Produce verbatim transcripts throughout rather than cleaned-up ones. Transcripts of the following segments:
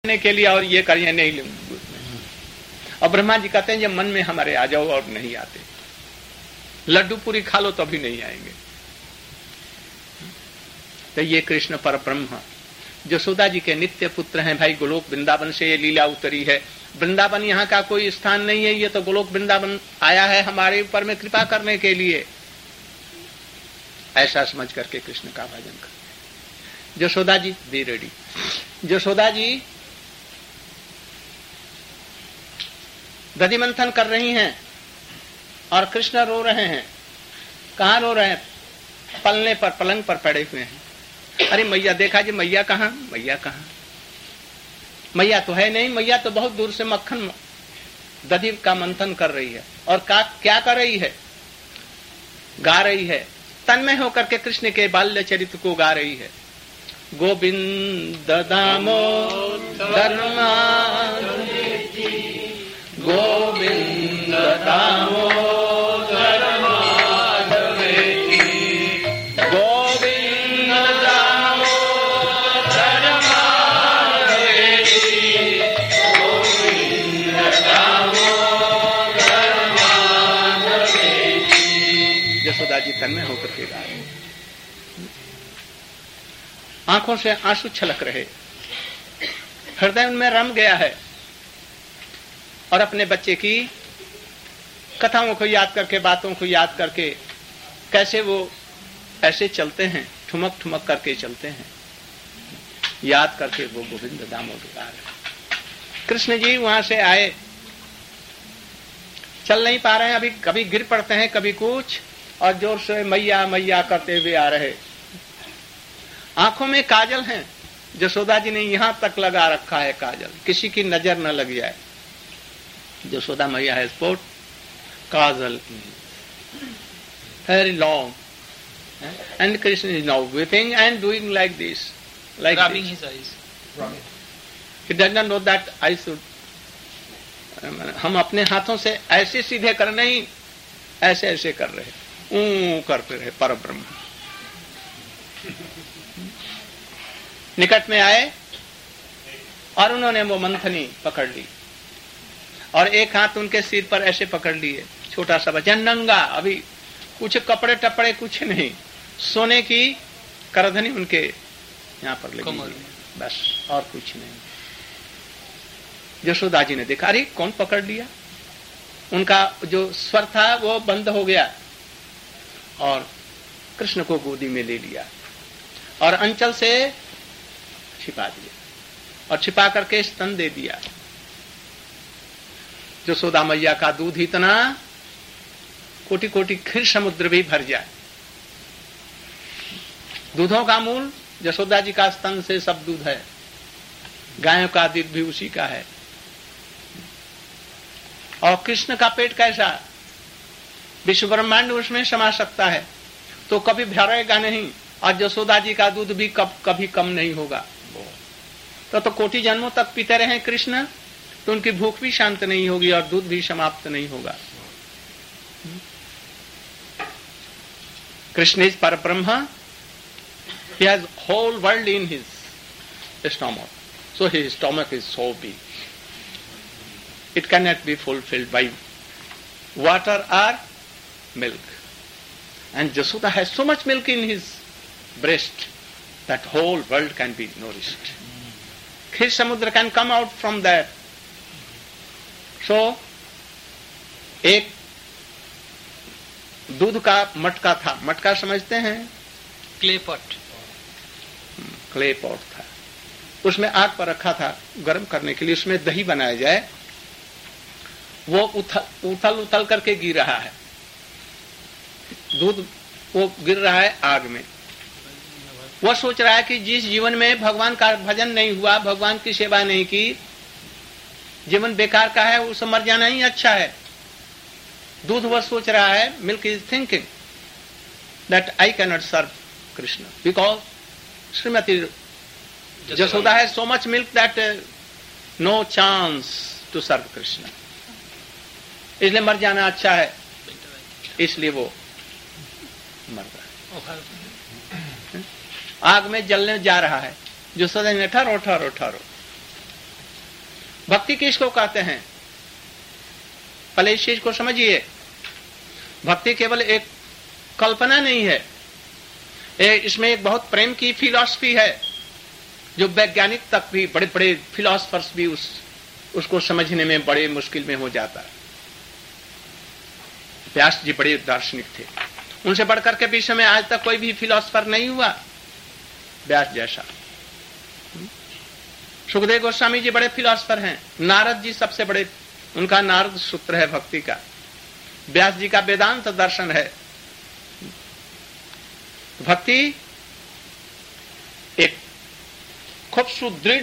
के लिए और ये करिए नहीं लूंगी। और ब्रह्मा जी कहते हैं जब मन में हमारे आ जाओ और नहीं आते, लड्डू पूरी खा लो तो भी नहीं आएंगे। तो ये कृष्ण पर ब्रह्म यशोदा जी के नित्य पुत्र हैं भाई। गोलोक वृंदावन से ये लीला उतरी है। वृंदावन यहाँ का कोई स्थान नहीं है, ये तो गोलोक वृंदावन आया है हमारे ऊपर में कृपा करने के लिए। ऐसा समझ करके कृष्ण का भजन कर। Yashoda ji be ready. यशोदा जी दधि मंथन कर रही हैं और कृष्ण रो रहे हैं। कहाँ रो रहे हैं? पलने पर, पलंग पर पड़े हुए हैं। अरे मैया देखा जी, मैया कहाँ? मैया कहाँ? मैया तो है नहीं। मैया तो बहुत दूर से मक्खन दधि का मंथन कर रही है। और का, क्या कर रही है? गा रही है, तन्मय होकर के कृष्ण के बाल्य चरित्र को गा रही है। गोविंद दामोदर गोविंद दामोदर माधवेति, गोविंद दामोदर माधवेति, गोविंद दामोदर माधवेति। यशोदा जी तन्मय होकर के गा रहे, आंखों से आंसू छलक रहे, हृदय उनमें रम गया है। और अपने बच्चे की कथाओं को याद करके, बातों को याद करके, कैसे वो ऐसे चलते हैं, ठुमक ठुमक करके चलते हैं, याद करके वो गोविंद दामोदर गा रहे। कृष्ण जी वहां से आए, चल नहीं पा रहे हैं अभी, कभी गिर पड़ते हैं कभी कुछ, और जोर से मैया मैया करते हुए आ रहे। आंखों में काजल है, यशोदा जी ने यहां तक लगा रखा है काजल, किसी की नजर न लग जाए। यशोदा मैया has put kajal very long, and Krishna is now weeping and doing like this, like rubbing this. his eyes. Rubbing. He does not know that I should. हम अपने हाथों से ऐसे सीधे कर नहीं, ऐसे ऐसे कर रहे, ऊ करते रहे पर ब्रह्म। निकट में आए और उन्होंने वो मंथनी पकड़ ली और एक हाथ उनके सिर पर ऐसे पकड़ लिए। छोटा सा बच्चा नंगा, अभी कुछ कपड़े टपड़े कुछ नहीं, सोने की करधनी उनके यहाँ पर लगी, बस और कुछ नहीं। यशोदा जी ने देखा, अरे कौन पकड़ लिया? उनका जो स्वर था वो बंद हो गया और कृष्ण को गोदी में ले लिया और अंचल से छिपा दिया और छिपा करके स्तन दे दिया। यशोदा मैया का दूध इतना कोटि कोटि क्षीर समुद्र भी भर जाए। दूधों का मूल यशोदा जी का स्तन से सब दूध है, गायों का दूध भी उसी का है। और कृष्ण का पेट कैसा, विश्व ब्रह्मांड उसमें समा सकता है, तो कभी भरेगा नहीं, और यशोदा जी का दूध भी कब कभी कम नहीं होगा। तो, तो कोटि जन्मों तक पीते रहे कृष्ण, तो उनकी भूख भी शांत नहीं होगी और दूध भी समाप्त नहीं होगा। कृष्ण इज पर ब्रह्म, he has whole world in his stomach, so his stomach is so big, it cannot be fulfilled by water or milk. And Yashoda has so much milk in his breast that whole world can be nourished. Khir samudra can come out from that. So एक दूध का मटका था, मटका समझते हैं, clay pot, clay pot था, उसमें आग पर रखा था गर्म करने के लिए, उसमें दही बनाया जाए। वो उथल उथल उथल करके गिर रहा है, दूध वो गिर रहा है आग में। वो सोच रहा है कि जिस जीवन में भगवान का भजन नहीं हुआ, भगवान की सेवा नहीं की, जीवन बेकार का है, उसे मर जाना ही अच्छा है। दूध वह सोच रहा है, milk is thinking that I cannot serve Krishna because Shrimati Yashoda है so much milk that no chance to serve Krishna, इसलिए मर जाना अच्छा है, इसलिए वो मर रहा है, आग में जलने जा रहा है। यशोदा ने ठहरो ठहरो ठहरो, भक्ति किसको कहते हैं? पहले इस चीज को समझिए। भक्ति केवल एक कल्पना नहीं है, ए, इसमें एक बहुत प्रेम की फिलॉसफी है, जो वैज्ञानिक तक भी, बड़े बड़े फिलॉसफर्स भी उस उसको समझने में बड़े मुश्किल में हो जाता है। व्यास जी बड़े दार्शनिक थे, उनसे बढ़कर के विश्व में आज तक कोई भी फिलॉसफर नहीं हुआ व्यास जैसा। सुखदेव गोस्वामी जी बड़े फिलॉसफर हैं, नारद जी सबसे बड़े, उनका नारद सूत्र है भक्ति का, व्यास जी का वेदांत दर्शन है। भक्ति एक खूब सुदृढ़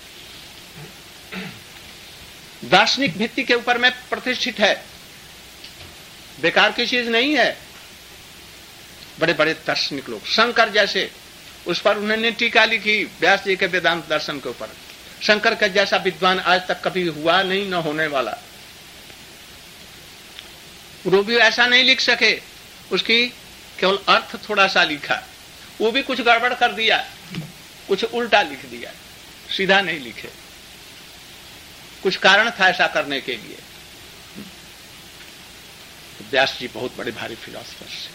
दार्शनिक भित्ति के ऊपर में प्रतिष्ठित है, बेकार की चीज नहीं है। बड़े बड़े दार्शनिक लोग, शंकर जैसे, उस पर उन्होंने टीका लिखी व्यास जी के वेदांत दर्शन के ऊपर। शंकर का जैसा विद्वान आज तक कभी हुआ नहीं, न होने वाला। वो भी ऐसा नहीं लिख सके, उसकी केवल अर्थ थोड़ा सा लिखा, वो भी कुछ गड़बड़ कर दिया, कुछ उल्टा लिख दिया, सीधा नहीं लिखे। कुछ कारण था ऐसा करने के लिए। व्यास जी बहुत बड़े भारी फिलॉसफर थे।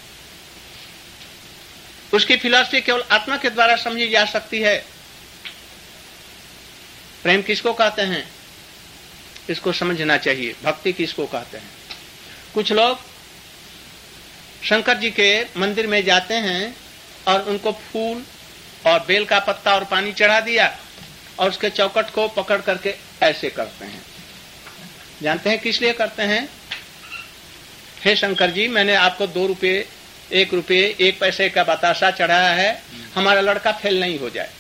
उसकी फिलॉसफी केवल आत्मा के द्वारा समझी जा सकती है। प्रेम किसको कहते हैं, इसको समझना चाहिए। भक्ति किसको कहते हैं? कुछ लोग शंकर जी के मंदिर में जाते हैं और उनको फूल और बेल का पत्ता और पानी चढ़ा दिया और उसके चौकट को पकड़ करके ऐसे करते हैं। जानते हैं किस लिए करते हैं? हे शंकर जी, मैंने आपको दो रुपये, एक रुपये, एक पैसे का बतासा चढ़ाया है, हमारा लड़का फेल नहीं हो जाए।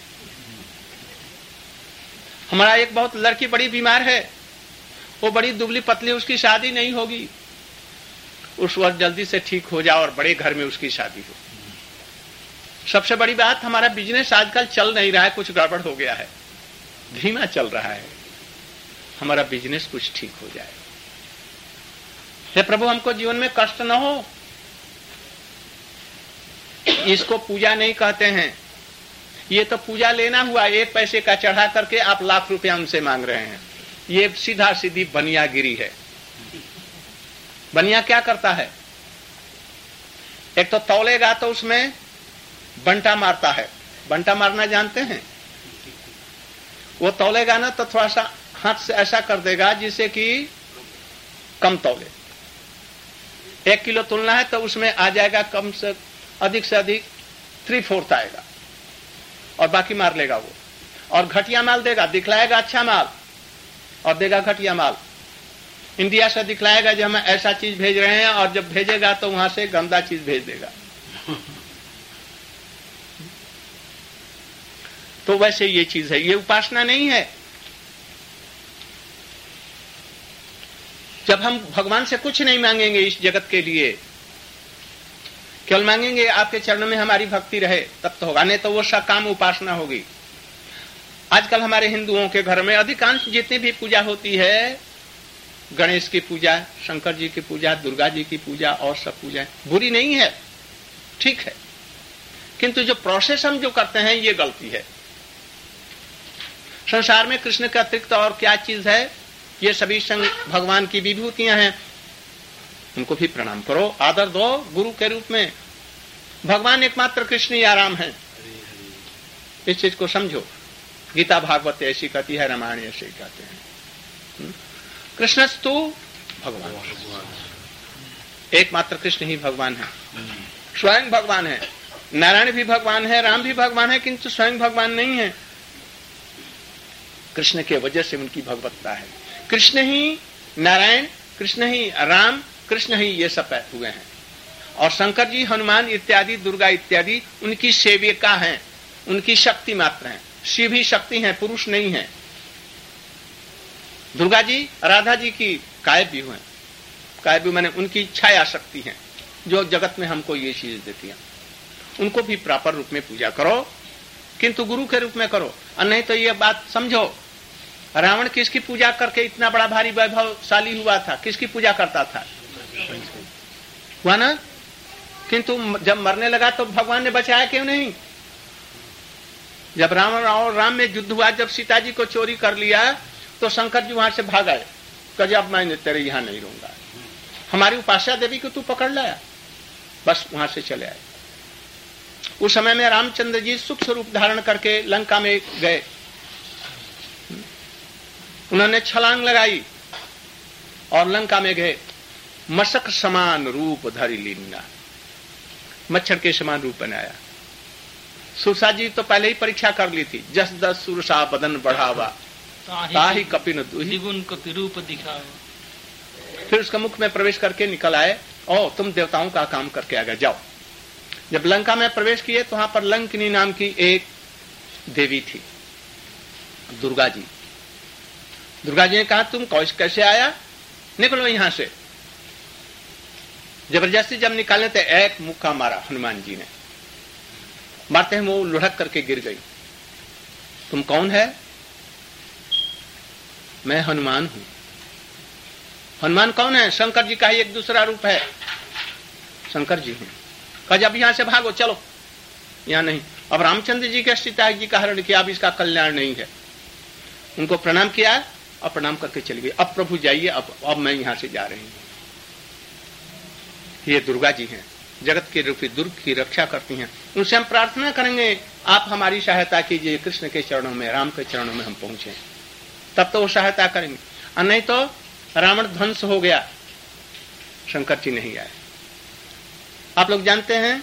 हमारा एक बहुत लड़की बड़ी बीमार है, वो बड़ी दुबली पतली, उसकी शादी नहीं होगी, उस वक्त जल्दी से ठीक हो जाओ और बड़े घर में उसकी शादी हो। सबसे बड़ी बात, हमारा बिजनेस आजकल चल नहीं रहा है, कुछ गड़बड़ हो गया है, धीमा चल रहा है, हमारा बिजनेस कुछ ठीक हो जाए। हे प्रभु, हमको जीवन में कष्ट न हो। इसको पूजा नहीं कहते हैं, ये तो पूजा लेना हुआ, एक पैसे का चढ़ा करके आप लाख रुपया हमसे मांग रहे हैं। ये सीधा सीधी बनियागिरी है। बनिया क्या करता है? एक तो तौलेगा तो उसमें बंटा मारता है। बंटा मारना जानते हैं? वो तौलेगा ना तो थोड़ा सा हाथ से ऐसा कर देगा जिससे कि कम तौले। एक किलो तुलना है तो उसमें आ जाएगा कम से अधिक से अधिक थ्री फोर्थ आएगा और बाकी मार लेगा वो। और घटिया माल देगा, दिखलाएगा अच्छा माल और देगा घटिया माल। इंडिया से दिखलाएगा जो हम ऐसा चीज भेज रहे हैं, और जब भेजेगा तो वहां से गंदा चीज भेज देगा। तो वैसे ये चीज है, ये उपासना नहीं है। जब हम भगवान से कुछ नहीं मांगेंगे इस जगत के लिए, केवल मांगेंगे आपके चरणों में हमारी भक्ति रहे, तब तो होगा, नहीं तो वो सकाम उपासना होगी। आजकल हमारे हिंदुओं के घर में अधिकांश जितनी भी पूजा होती है, गणेश की पूजा, शंकर जी की पूजा, दुर्गा जी की पूजा और सब पूजा बुरी नहीं है, ठीक है, किंतु जो प्रोसेस हम जो करते हैं ये गलती है। संसार में कृष्ण के अतिरिक्त और क्या चीज है? ये सभी संग भगवान की विभूतियां हैं, उनको भी प्रणाम करो, आदर दो गुरु के रूप में। भगवान एकमात्र कृष्ण या राम है, इस चीज को समझो। गीता भागवत ऐसी कहती है, रामायण ऐसे ही कहते हैं। कृष्णस्तु भगवान, एकमात्र कृष्ण ही भगवान है, स्वयं भगवान है। नारायण भी भगवान है, राम भी भगवान है, किंतु स्वयं भगवान नहीं है। कृष्ण के वजह से उनकी भगवत्ता है। कृष्ण ही नारायण, कृष्ण ही राम, कृष्ण ही ये सब हुए हैं। और शंकर जी, हनुमान इत्यादि, दुर्गा इत्यादि उनकी सेविका हैं, उनकी शक्ति मात्र हैं। शिव ही शक्ति हैं, पुरुष नहीं है। दुर्गा जी, राधा जी की कायबी हुए, कायबी माने उनकी छाया शक्ति है, जो जगत में हमको ये चीज देती है। उनको भी प्रॉपर रूप में पूजा करो, किंतु गुरु के रूप में करो। और नहीं तो ये बात समझो, रावण किसकी पूजा करके इतना बड़ा भारी वैभवशाली हुआ था? किसकी पूजा करता था? हुआ ना? किंतु जब मरने लगा तो भगवान ने बचाया क्यों नहीं? जब रावण और राम में युद्ध हुआ, जब सीता जी को चोरी कर लिया, तो शंकर जी वहां से भाग आए, कहे अब मैं तेरे यहां नहीं रहूंगा, हमारी उपास्या देवी को तू पकड़ लाया। बस वहां से चले आए। उस समय में रामचंद्र जी सुख स्वरूप धारण करके लंका में गए। उन्होंने छलांग लगाई और लंका में गए। मशक समान रूप धरि लीना, मच्छर के समान रूप बनाया। सुरसा जी तो पहले ही परीक्षा कर ली थी, जस दस सुरसा बदन बढ़ावा ताहि कपिन द्विगुण कपि रूप दिखावा। फिर उसका मुख में प्रवेश करके निकल आए, ओ तुम देवताओं का काम करके आ गए, जाओ। जब लंका में प्रवेश किए तो वहां पर लंकिनी नाम की एक देवी थी, दुर्गा जी। दुर्गा जी ने कहा तुम कैसे आया, निकलो यहां से। जबरदस्ती जब निकालने थे, एक मुक्का मारा हनुमान जी ने। मारते हैं वो लुढ़क करके गिर गई। तुम कौन है? मैं हनुमान हूं। हनुमान कौन है? शंकर जी का ही एक दूसरा रूप है, शंकर जी हैं। कहा जब यहां से भागो, चलो, यहां नहीं। अब रामचंद्र जी के सीता जी का हरण किया, अब इसका कल्याण नहीं है। उनको प्रणाम किया और प्रणाम करके चली गई। अब प्रभु जाइए, अब अब मैं यहां से जा रही हूं। ये दुर्गा जी हैं, जगत के रूपी दुर्ग की रक्षा करती हैं। उनसे हम प्रार्थना करेंगे आप हमारी सहायता कीजिए, कृष्ण के चरणों में, राम के चरणों में हम पहुंचे, तब तो वो सहायता करेंगे। और नहीं तो रावण ध्वंस हो गया, शंकर जी नहीं आए। आप लोग जानते हैं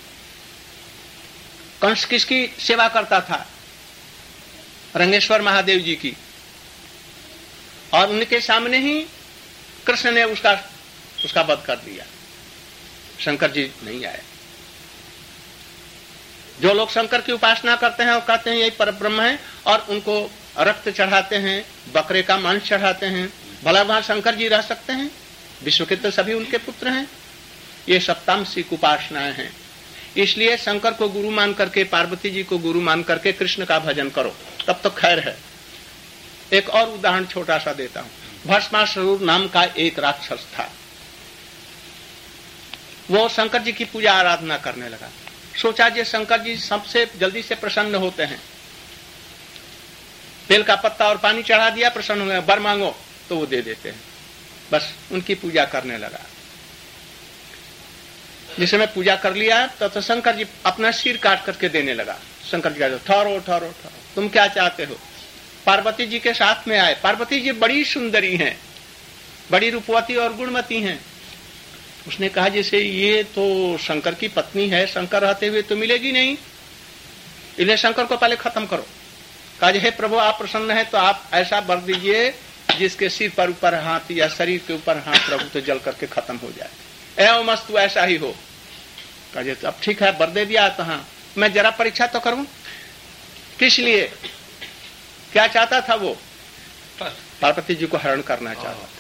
कंस किसकी सेवा करता था? रंगेश्वर महादेव जी की। और उनके सामने ही कृष्ण ने उसका उसका वध कर दिया। शंकर जी नहीं आए। जो लोग शंकर की उपासना करते हैं और कहते हैं यही परब्रह्म है, और उनको रक्त चढ़ाते हैं, बकरे का मांस चढ़ाते हैं, भला वहां शंकर जी रह सकते हैं? विश्व के तो सभी उनके पुत्र हैं। ये सप्तामसिक उपासनाएं हैं। इसलिए शंकर को गुरु मान करके, पार्वती जी को गुरु मान करके कृष्ण का भजन करो, तब तो खैर है। एक और उदाहरण छोटा सा देता हूं। भस्मासुर नाम का एक राक्षस था। वो शंकर जी की पूजा आराधना करने लगा। सोचा जी शंकर जी सबसे जल्दी से प्रसन्न होते हैं। बेल का पत्ता और पानी चढ़ा दिया, प्रसन्न हो गए, वर मांगो तो वो दे देते हैं। बस उनकी पूजा करने लगा। जिस समय पूजा कर लिया तो, तो शंकर जी अपना सिर काट करके देने लगा। शंकर जी कहते ठहरो ठहरो ठहरो, तुम क्या चाहते हो? पार्वती जी के साथ में आए। पार्वती जी बड़ी सुंदरी हैं, बड़ी रूपवती और गुणवती हैं। उसने कहा जैसे ये तो शंकर की पत्नी है, शंकर रहते हुए तो मिलेगी नहीं, इसलिए शंकर को पहले खत्म करो। कहा हे प्रभु आप प्रसन्न है तो आप ऐसा वर दीजिए जिसके सिर पर ऊपर हाथ या शरीर के ऊपर हाथ प्रभु तो जल करके खत्म हो जाए। एवं मस्तु ऐसा ही हो। कहा अब ठीक है, वर दे दिया तो हाँ, मैं जरा परीक्षा तो करूं। किस लिए? क्या चाहता था वो? पार्वती जी को हरण करना चाहता था।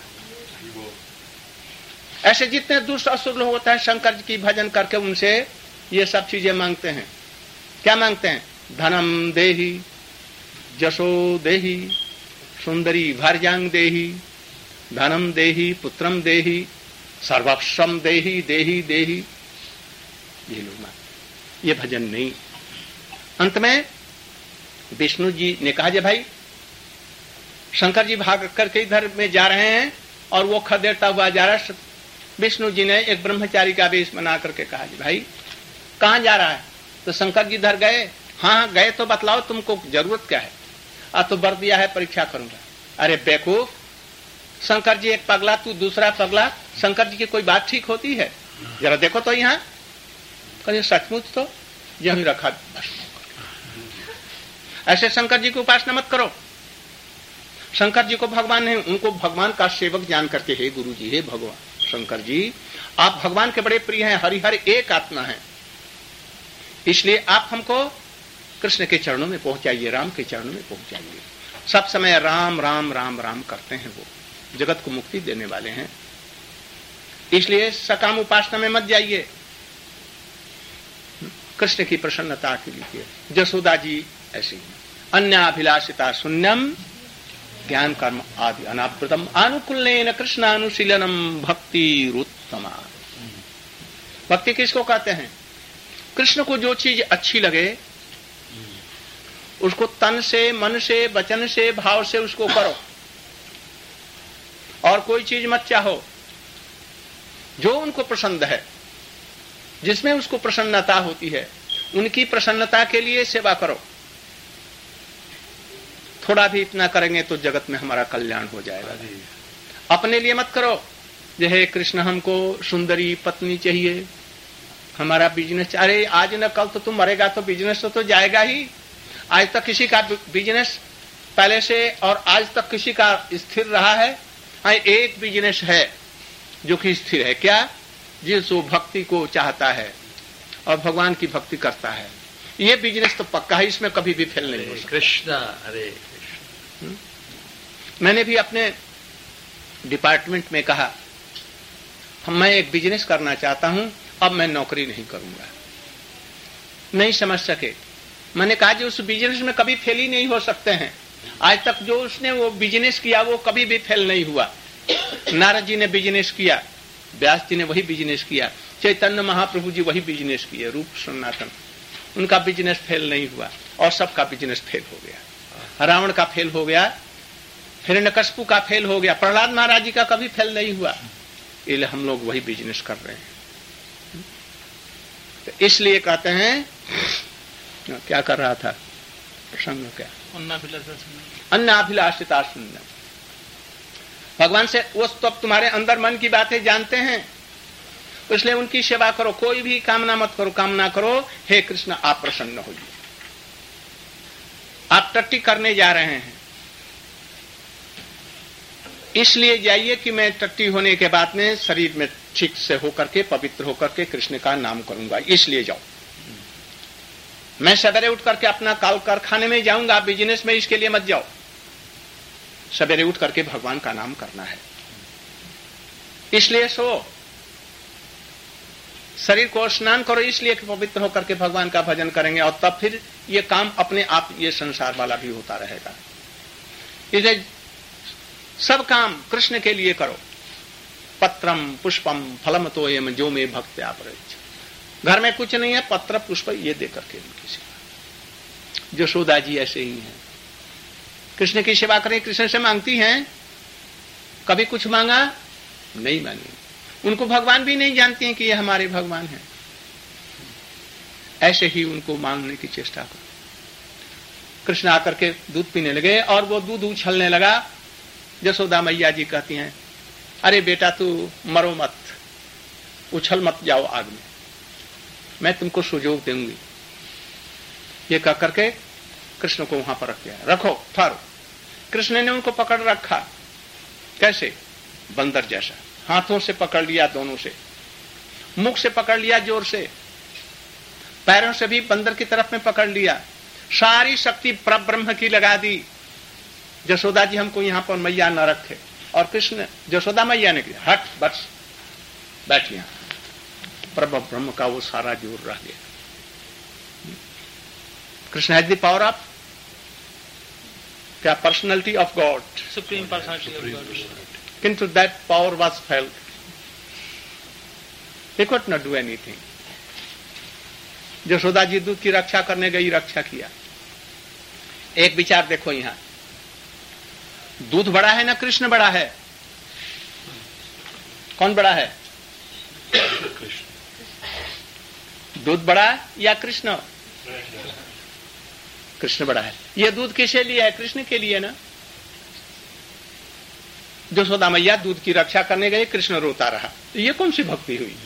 ऐसे जितने दुष्ट असुर लोग होते हैं, शंकर जी की भजन करके उनसे ये सब चीजें मांगते हैं। क्या मांगते हैं? धनम देहि, जशो देहि, सुंदरी भार्यांग देहि, धनम देहि, पुत्रम देहि, सर्वस्वम देहि, देहि देहि। ये लोग मांगते, ये भजन नहीं। अंत में विष्णु जी ने कहा जे भाई शंकर जी भाग करके इधर में जा रहे हैं और वो खदेड़ता हुआ जा रहा है। विष्णु जी ने एक ब्रह्मचारी का वेश बना करके कहा जी भाई कहां जा रहा है? तो शंकर जी इधर गए। हाँ गए तो बतलाओ तुमको जरूरत क्या है? आ तो वर दिया है परीक्षा करूंगा। अरे बेवकूफ, शंकर जी एक पगला, तू दूसरा पगला, शंकर जी की कोई बात ठीक होती है? जरा देखो तो यहाँ। कहिए सचमुच तो यही रखा। ऐसे शंकर जी की उपासना मत करो। शंकर जी को भगवान नहीं, उनको भगवान का सेवक जान करके हे गुरु जी, हे भगवान शंकर जी आप भगवान के बड़े प्रिय हैं, हरिहर एक आत्मा है, इसलिए आप हमको कृष्ण के चरणों में पहुंचाइए, राम के चरणों में पहुंचाइए। सब समय राम राम राम राम करते हैं, वो जगत को मुक्ति देने वाले हैं। इसलिए सकाम उपासना में मत जाइए, कृष्ण की प्रसन्नता के लिए। जसोदा जी ऐसी अन्याभिलाषिता शून्यम ज्ञान कर्म आदि अनावृतम अनुकूलेन कृष्णानुशीलनम भक्ति रुत्तमा। भक्ति किसको कहते हैं? कृष्ण को जो चीज अच्छी लगे उसको तन से, मन से, वचन से, भाव से उसको करो। और कोई चीज मत चाहो, जो उनको पसंद है, जिसमें उसको प्रसन्नता होती है, उनकी प्रसन्नता के लिए सेवा करो। थोड़ा भी इतना करेंगे तो जगत में हमारा कल्याण हो जाएगा। अपने लिए मत करो, जे हे कृष्ण हमको सुंदरी पत्नी चाहिए, हमारा बिजनेस, अरे आज न कल तो तुम मरेगा तो बिजनेस तो, तो जाएगा ही। आज तक किसी का बिजनेस पहले से और आज तक किसी का स्थिर रहा है? हाँ, एक बिजनेस है जो कि स्थिर है, क्या? जिस वो भक्ति को चाहता है और भगवान की भक्ति करता है, ये बिजनेस तो पक्का है, इसमें कभी भी फेल नहीं हो सकता। कृष्ण हरे कृष्ण। मैंने भी अपने डिपार्टमेंट में कहा, मैं एक बिजनेस करना चाहता हूं, अब मैं नौकरी नहीं करूंगा। नहीं समझ सके। मैंने कहा जी उस बिजनेस में कभी फेल ही नहीं हो सकते हैं। आज तक जो उसने वो बिजनेस किया वो कभी भी फेल नहीं हुआ। नारद जी ने बिजनेस किया, व्यास जी ने वही बिजनेस किया, चैतन्य महाप्रभु जी वही बिजनेस किए, रूप सनातन, उनका बिजनेस फेल नहीं हुआ और सबका बिजनेस फेल हो गया। रावण का फेल हो गया, हिरण्यकशिपु का फेल हो गया, प्रहलाद महाराज जी का कभी फेल नहीं हुआ। इसलिए हम लोग वही बिजनेस कर रहे हैं। तो इसलिए कहते हैं, क्या कर रहा था प्रसंग, क्या अन्नाभिलाषिता सुनना, भगवान से वो तो तुम्हारे अंदर मन की बातें जानते हैं, इसलिए उनकी सेवा करो। कोई भी कामना मत करो, कामना करो हे कृष्ण आप प्रसन्न होइए। आप टट्टी करने जा रहे हैं, इसलिए जाइए कि मैं टट्टी होने के बाद में शरीर में ठीक से होकर के पवित्र होकर के कृष्ण का नाम करूंगा, इसलिए जाओ। मैं सवेरे उठ करके अपना काल कारखाने में जाऊंगा, बिजनेस में इसके लिए मत जाओ। सवेरे उठ करके भगवान का नाम करना है, इसलिए सो। शरीर को स्नान करो इसलिए कि पवित्र होकर के भगवान का भजन करेंगे, और तब फिर ये काम अपने आप ये संसार वाला भी होता रहेगा। इसलिए सब काम कृष्ण के लिए करो। पत्रम पुष्पम फलम तोयम जो में भक्त आप रहे। घर में कुछ नहीं है, पत्र पुष्प ये देकर के उनकी सेवा। यशोदा जी ऐसे ही हैं, कृष्ण की सेवा करें, कृष्ण से मांगती हैं, कभी कुछ मांगा नहीं मांगी। उनको भगवान भी नहीं जानती हैं कि ये हमारे भगवान हैं। ऐसे ही उनको मांगने की चेष्टा करो। कृष्ण आकर के दूध पीने लगे और वो दूध उछलने लगा। यशोदा मैया जी कहती हैं, अरे बेटा तू मरो मत, उछल मत जाओ आग में, मैं तुमको सुजोग दूंगी। ये कह करके कृष्ण को वहां पर रख दिया, रखो ठहरो। कृष्ण ने उनको पकड़ रखा, कैसे? बंदर जैसा, हाथों से पकड़ लिया, दोनों से, मुख से पकड़ लिया जोर से, पैरों से भी बंदर की तरफ में पकड़ लिया, सारी शक्ति परब्रह्म की लगा दी। यशोदा जी हमको यहां पर मैया न रखे, और कृष्ण यशोदा मैया ने किया, हट बस बैठ यहां। परम ब्रह्म का वो सारा जोर रह गया। Krishna has the power of क्या? Personality of God, supreme personality of God, किंतु that power was felt, they could not do anything. Yashoda ji दूध की रक्षा करने गई, रक्षा किया। एक विचार देखो, यहां दूध बड़ा है ना कृष्ण बड़ा है? कौन बड़ा है? दूध बड़ा या कृष्ण? कृष्ण बड़ा है। यह दूध किसके लिए है? कृष्ण के लिए ना। यशोदा मैया दूध की रक्षा करने गए, कृष्ण रोता रहा, तो ये कौन सी भक्ति हुई?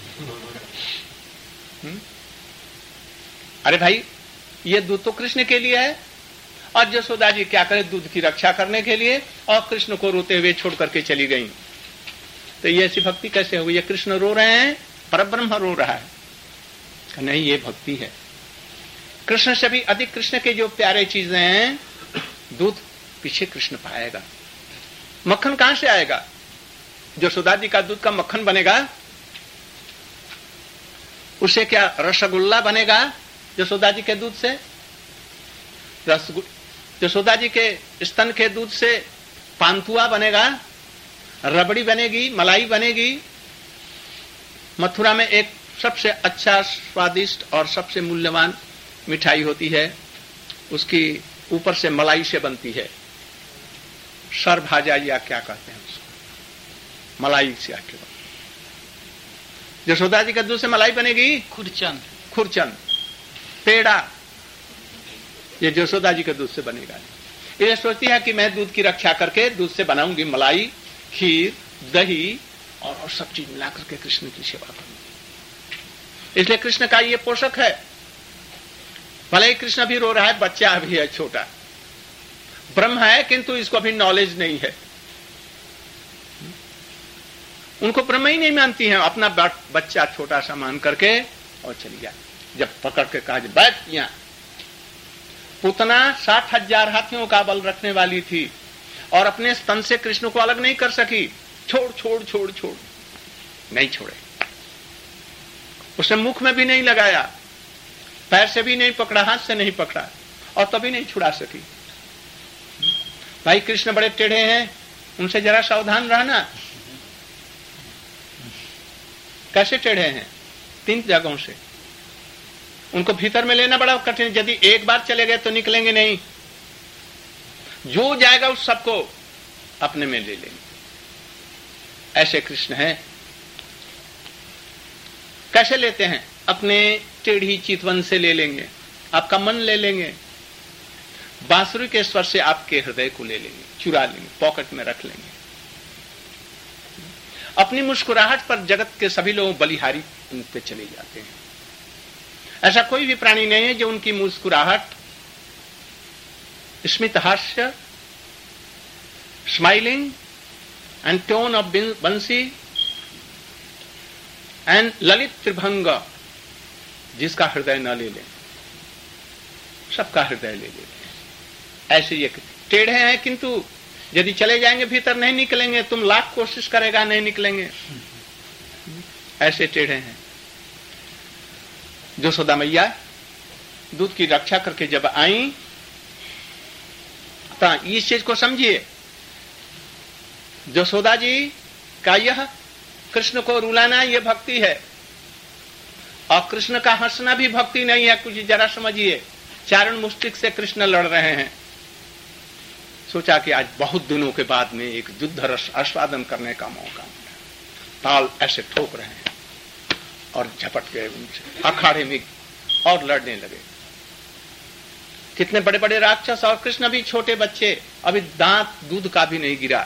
हुँ? अरे भाई ये दूध तो कृष्ण के लिए है, और यशोदा जी क्या करे? दूध की रक्षा करने के लिए, और कृष्ण को रोते हुए छोड़ करके चली गई। तो ये ऐसी भक्ति कैसे हुई? ये कृष्ण रो रहे हैं, परब्रह्म रो रहा है। नहीं, ये भक्ति है। कृष्ण से भी अधिक कृष्ण के जो प्यारे चीजें हैं, दूध पीछे कृष्ण पाएगा। मक्खन कहां से आएगा? यशोदा जी का दूध का मक्खन बनेगा, उससे क्या रसगुल्ला बनेगा? यशोदा जी के दूध से यशोदा जी के स्तन के दूध से पानतुआ बनेगा, रबड़ी बनेगी, मलाई बनेगी। मथुरा में एक सबसे अच्छा, स्वादिष्ट और सबसे मूल्यवान मिठाई होती है, उसकी ऊपर से मलाई से बनती है, सर भाजा या क्या कहते हैं उसको, मलाई से आके बन। यशोदा जी का दूध से मलाई बनेगी खुरचन खुरचन, पेड़ा, ये यशोदा जी के दूध से बनेगा। ये सोचती है कि मैं दूध की रक्षा करके दूध से बनाऊंगी मलाई, खीर, दही और, और सब चीज मिला करके कृष्ण की सेवा करूंगी। इसलिए कृष्ण का ये पोषक है। भले ही कृष्ण भी रो रहा है, बच्चा भी है छोटा, ब्रह्म है, किंतु इसको अभी नॉलेज नहीं है। उनको ब्रह्म ही नहीं मानती हैं, अपना बच्चा छोटा सा मान करके और चली गया। जब पकड़ के कहा बैठ यहां, पुतना साठ हजार हाथियों का बल रखने वाली थी और अपने स्तन से कृष्ण को अलग नहीं कर सकी। छोड़ छोड़ छोड़ छोड़, नहीं छोड़े। उसने मुख में भी नहीं लगाया, पैर से भी नहीं पकड़ा, हाथ से नहीं पकड़ा और तभी नहीं छुड़ा सकी। भाई कृष्ण बड़े टेढ़े हैं, उनसे जरा सावधान रहना। कैसे टेढ़े हैं? तीन जगहों से। उनको भीतर में लेना बड़ा कठिन। यदि एक बार चले गए तो निकलेंगे नहीं। जो जाएगा उस सबको अपने में ले लेंगे। ऐसे कृष्ण हैं। कैसे लेते हैं? अपने टेढ़ी चितवन से ले लेंगे, आपका मन ले लेंगे, बांसुरी के स्वर से आपके हृदय को ले लेंगे, चुरा लेंगे, पॉकेट में रख लेंगे। अपनी मुस्कुराहट पर जगत के सभी लोग बलिहारी उन पे चले जाते हैं। ऐसा कोई भी प्राणी नहीं है जो उनकी मुस्कुराहट, स्मित हास्य, smiling and tone of bansi and lalit tribhanga, जिसका हृदय न ले लें, सबका हृदय ले लेते हैं। ऐसे ये टेढ़े हैं, किंतु यदि चले जाएंगे भीतर नहीं निकलेंगे। तुम लाख कोशिश करेगा नहीं निकलेंगे। ऐसे टेढ़े हैं। यशोदा मैया दूध की रक्षा करके जब आई तो इस चीज को समझिए, यशोदा जी का यह कृष्ण को रुलाना यह भक्ति है और कृष्ण का हंसना भी भक्ति नहीं है। कुछ जरा समझिए, चारण मुष्टिक से कृष्ण लड़ रहे हैं। सोचा कि आज बहुत दिनों के बाद में एक युद्ध रस आस्वादन करने का मौका मिला। ताल ऐसे ठोक रहे हैं और झपट गए उनसे अखाड़े में और लड़ने लगे। कितने बड़े बड़े राक्षस और कृष्ण भी छोटे बच्चे, अभी दांत दूध का भी नहीं गिरा।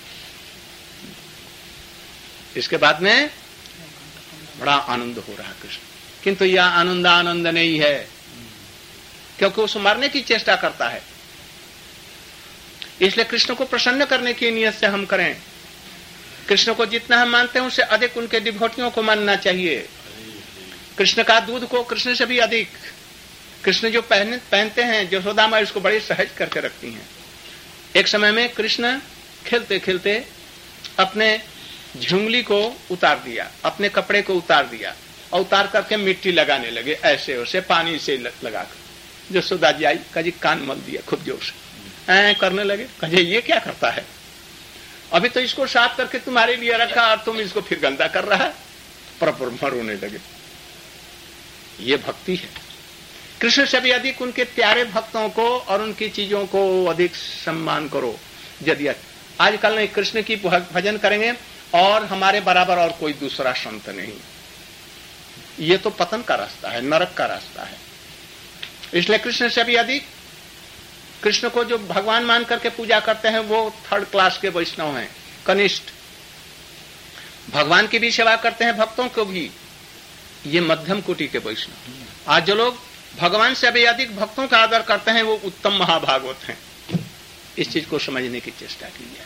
इसके बाद में बड़ा आनंद हो रहा कृष्ण, किंतु यह आनंद आनंद नहीं है, क्योंकि उसे मारने की चेष्टा करता है। इसलिए कृष्ण को प्रसन्न करने की नियत से हम करें। कृष्ण को जितना हम मानते हैं उससे अधिक उनके डिभोटियों को मानना चाहिए। कृष्ण का दूध को कृष्ण से भी अधिक। कृष्ण जो पहने पहनते हैं, यशोदा माँ इसको बड़ी सहज करके रखती हैं। एक समय में कृष्ण खेलते खेलते अपने झुंगली को उतार दिया, अपने कपड़े को उतार दिया और उतार करके मिट्टी लगाने लगे, ऐसे वैसे पानी से लगाकर। यशोदा जी आई, कजी कान मल दिया खूब जोर से, ऐ करने लगे। कहे ये क्या करता है? अभी तो इसको साफ करके तुम्हारे लिए रखा और तुम इसको फिर गंदा कर रहा है। पर रोने लगे। ये भक्ति है। कृष्ण से भी अधिक उनके प्यारे भक्तों को और उनकी चीजों को अधिक सम्मान करो। यदि आजकल नहीं कृष्ण की भजन करेंगे और हमारे बराबर और कोई दूसरा संत नहीं, ये तो पतन का रास्ता है, नरक का रास्ता है। इसलिए कृष्ण से भी अधिक, कृष्ण को जो भगवान मान करके पूजा करते हैं वो थर्ड क्लास के वैष्णव हैं, कनिष्ठ। भगवान की भी सेवा करते हैं, भक्तों को भी, ये मध्यम कोटि के वैष्णव। आज जो लोग भगवान से भी अधिक भक्तों का आदर करते हैं वो उत्तम महाभागवत हैं। इस चीज को समझने की चेष्टा कीजिए।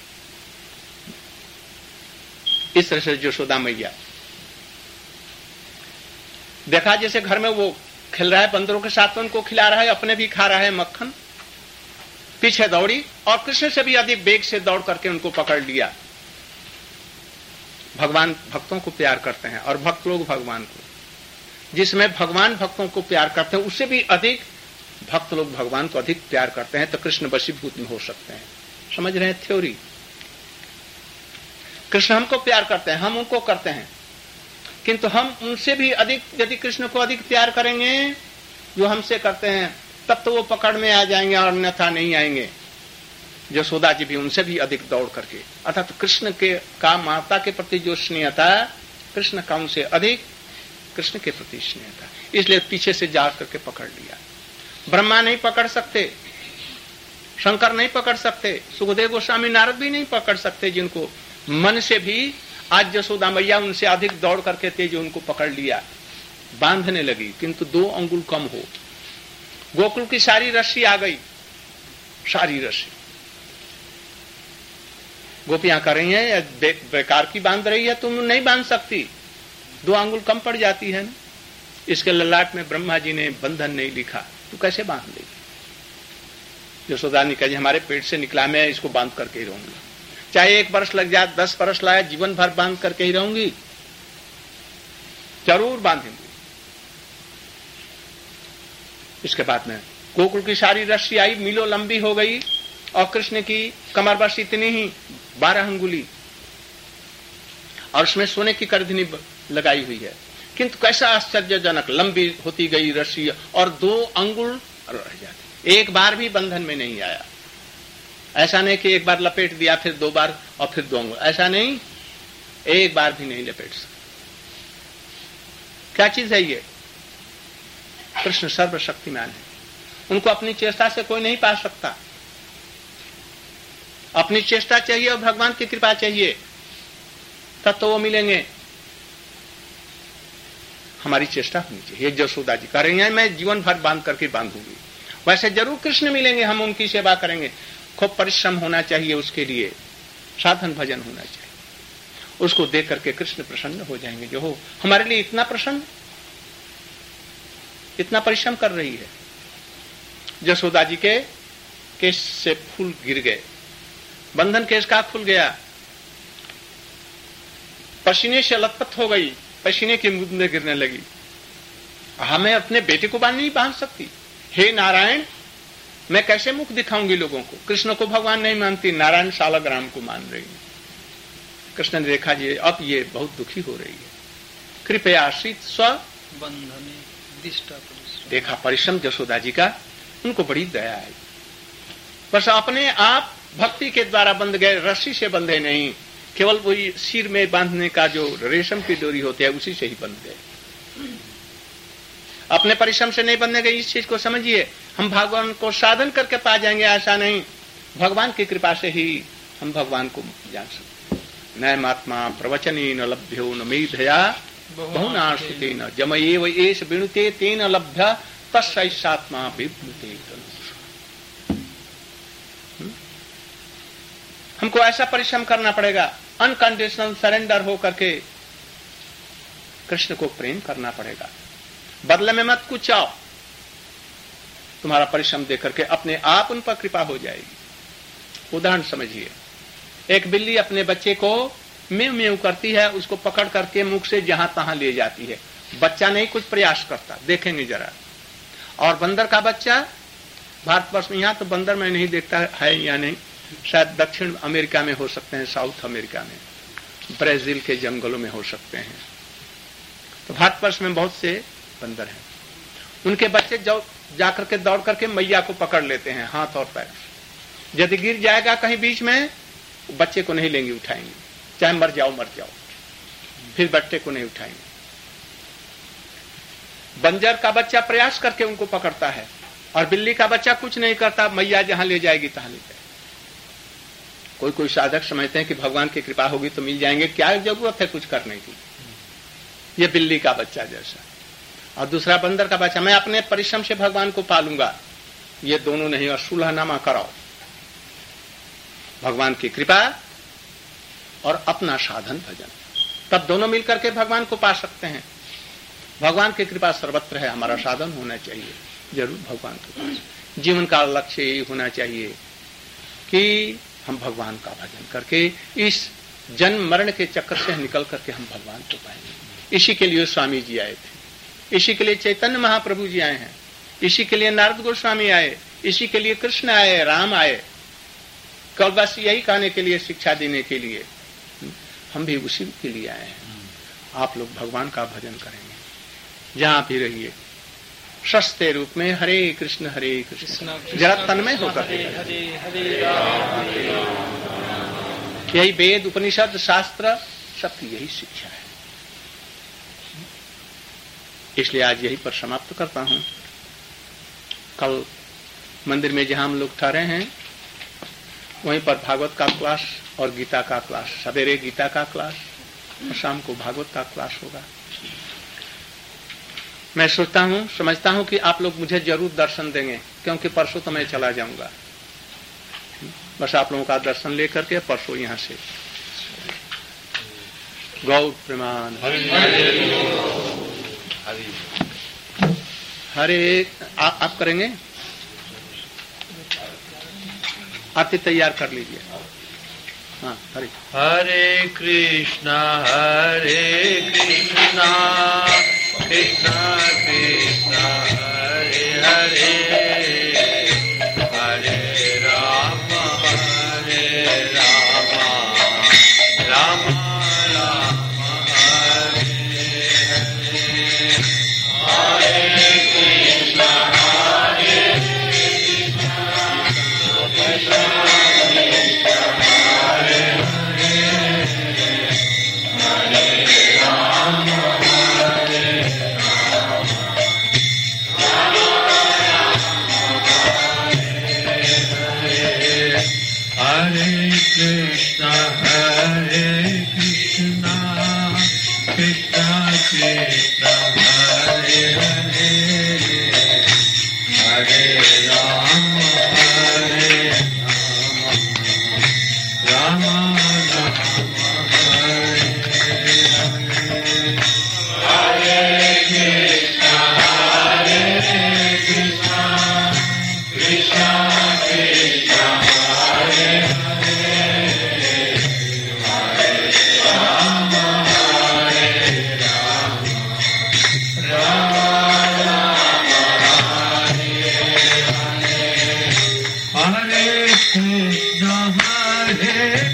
इस तरह से यशोदा मैया देखा जैसे घर में वो खेल रहा है बंदरों के साथ, उनको खिला रहा है, अपने भी खा रहा है मक्खन। पीछे दौड़ी और कृष्ण से भी अधिक वेग से दौड़ करके उनको पकड़ लिया। भगवान भक्तों को प्यार करते हैं और भक्त लोग भगवान को। जिसमें भगवान भक्तों को प्यार करते हैं उससे भी अधिक भक्त लोग भगवान को अधिक प्यार करते हैं, तो कृष्ण वशीभूत हो सकते हैं। समझ रहे हैं थ्योरी? कृष्ण हमको प्यार करते हैं, हम उनको करते हैं, किंतु हम उनसे भी अधिक यदि कृष्ण को अधिक प्यार करेंगे जो हमसे करते हैं, तब तो वो पकड़ में आ जाएंगे और अन्यथा नहीं आएंगे। यशोदा जी भी उनसे भी अधिक दौड़ करके, अर्थात तो कृष्ण के का माता के प्रति जो स्नेह था, कृष्ण का उनसे अधिक कृष्ण के प्रति स्नेह था, इसलिए पीछे से जा करके पकड़ लिया। ब्रह्मा नहीं पकड़ सकते, शंकर नहीं पकड़ सकते, सुखदेव गोस्वामी नारद भी नहीं पकड़ सकते, जिनको मन से भी आज यशोदा मैया उनसे अधिक दौड़ करके तेज उनको पकड़ लिया, बांधने लगी, किंतु दो अंगुल कम हो। गोकुल की सारी रस्सी आ गई, सारी रस्सी गोपियां कर रही हैं, बे, बेकार की बांध रही है, तुम नहीं बांध सकती, दो अंगुल कम पड़ जाती है ना। इसके ललाट में ब्रह्मा जी ने बंधन नहीं लिखा, तो कैसे बांध लेगी। यशोदा ने कहा हमारे पेट से निकला, मैं इसको बांध करके ही रहूंगी, चाहे एक वर्ष लग जाए, दस वर्ष लाए, जीवन भर बांध करके ही रहूंगी, जरूर बांधेंगे। इसके बाद में गोकुल की सारी रस्सी आई, मीलों लंबी हो गई, और कृष्ण की कमर बस इतनी ही बारह अंगुली, और उसमें सोने की करधनी लगाई हुई है, किंतु कैसा आश्चर्यजनक लंबी होती गई रस्सी, और दो अंगुल रह जाते, एक बार भी बंधन में नहीं आया। ऐसा नहीं कि एक बार लपेट दिया फिर दो बार और फिर दो अंगुल, ऐसा नहीं, एक बार भी नहीं लपेट सकते। क्या चीज है ये? कृष्ण सर्वशक्तिमान है, उनको अपनी चेष्टा से कोई नहीं पा सकता, अपनी चेष्टा चाहिए और भगवान की कृपा चाहिए, तब तो वो मिलेंगे। हमारी चेष्टा होनी चाहिए। यशोदा जी कह रही हैं मैं जीवन भर बांध करके बांधूंगी, वैसे जरूर कृष्ण मिलेंगे, हम उनकी सेवा करेंगे, खूब परिश्रम होना चाहिए, उसके लिए साधन भजन होना चाहिए, उसको देख करके कृष्ण प्रसन्न हो जाएंगे। जो हो हमारे लिए इतना प्रसन्न, इतना परिश्रम कर रही है। यशोदा जी के केश से फूल गिर गए, बंधन केश का खुल गया, पसीने से लथपथ हो गई, पसीने की बूंदें गिरने लगी। हमें अपने बेटे को बांध नहीं बांध सकती, हे नारायण मैं कैसे मुख दिखाऊंगी लोगों को। कृष्ण को भगवान नहीं मानती, नारायण शालग्राम को मान रही है। कृष्ण ने देखा जी अब ये बहुत दुखी हो रही है, कृपया आश्रित स्व बंधने देखा परिश्रम यशोदा जी का, उनको बड़ी दया आई। बस अपने आप भक्ति के द्वारा बंध गए, रस्सी से बंधे नहीं, केवल वही सिर में बांधने का जो रेशम की डोरी होती है उसी से ही बंध गए, अपने परिश्रम से नहीं बंधने गए। इस चीज को समझिए, हम भगवान को साधन करके पा जाएंगे ऐसा नहीं, भगवान की कृपा से ही हम भगवान को जान सकते। न महात्मा प्रवचने न लभ्यो न मेधया बहुना श्रुते न जमये व एष विनुते तेन लभ्य तस्सात्मा विभ्नुते। हमको ऐसा परिश्रम करना पड़ेगा, अनकंडीशनल सरेंडर हो करके कृष्ण को प्रेम करना पड़ेगा, बदले में मत कुछ आओ, तुम्हारा परिश्रम देख करके अपने आप उन पर कृपा हो जाएगी। उदाहरण समझिए, एक बिल्ली अपने बच्चे को म्यू म्यू करती है, उसको पकड़ करके मुख से जहां तहां ले जाती है, बच्चा नहीं कुछ प्रयास करता, देखेंगे जरा। और बंदर का बच्चा, भारतवर्ष में, यहां तो बंदर मैं नहीं देखता है या नहीं, शायद दक्षिण अमेरिका में हो सकते हैं, साउथ अमेरिका में, ब्राजील के जंगलों में हो सकते हैं, तो भारतवर्ष में बहुत से बंदर हैं। उनके बच्चे जो जाकर के दौड़ करके मैया को पकड़ लेते हैं हाथ और पैर, यदि गिर जाएगा कहीं बीच में, बच्चे को नहीं लेंगे, उठाएंगे, चाहे मर जाओ मर जाओ, फिर बच्चे को नहीं उठाएंगे। बंजर का बच्चा प्रयास करके उनको पकड़ता है, और बिल्ली का बच्चा कुछ नहीं करता, मैया जहां ले जाएगी तहां ले जाएगी। कोई कोई साधक समझते हैं कि भगवान की कृपा होगी तो मिल जाएंगे, क्या जरूरत है कुछ करने की, ये बिल्ली का बच्चा जैसा। और दूसरा बंदर का बच्चा, मैं अपने परिश्रम से भगवान को पालूंगा, ये दोनों नहीं, और सुलहनामा कराओ, भगवान की कृपा और अपना साधन भजन, तब दोनों मिलकर के भगवान को पा सकते हैं। भगवान की कृपा सर्वत्र है, हमारा साधन होना चाहिए जरूर भगवान के पास। जीवन का लक्ष्य यही होना चाहिए कि हम भगवान का भजन करके इस जन्म मरण के चक्कर से निकल करके हम भगवान को पाएंगे। इसी के लिए स्वामी जी आए थे, इसी के लिए चैतन्य महाप्रभु जी आए हैं, इसी के लिए नारद गोस्वामी आए, इसी के लिए कृष्ण आए, राम आए, कल बस यही कहने के लिए, शिक्षा देने के लिए। हम भी उसी के लिए आए हैं। आप लोग भगवान का भजन करेंगे, जहां भी रहिए, सस्ते रूप में हरे कृष्ण हरे कृष्ण जरा तन्मय होकर यही वेद उपनिषद शास्त्र सबकी यही शिक्षा है। इसलिए आज यही पर समाप्त करता हूं। कल मंदिर में जहां हम लोग ठहरे हैं वहीं पर भागवत का क्लास और गीता का क्लास, सवेरे गीता का क्लास और शाम को भागवत का क्लास होगा। मैं सोचता हूं, समझता हूं कि आप लोग मुझे जरूर दर्शन देंगे, क्योंकि परसों तो मैं चला जाऊंगा। बस आप लोगों का दर्शन लेकर के परसों यहां से गौ प्रमाण हरे आ, आप करेंगे आरती तैयार कर लीजिए। हाँ हरे हरे कृष्णा हरे कृष्णा कृष्णा कृष्णा हरे हरे हरे राम हरे राम राम राम हरे हरे हरे कृष्णा हरे कृष्णा हरे कृष्णा कृष्णा कृष्णा हरे हरे हरे राम हरे राम राम राम हरे हरे हरे कृष्णा हरे कृष्णा कृष्णा कृष्णा हरे Hare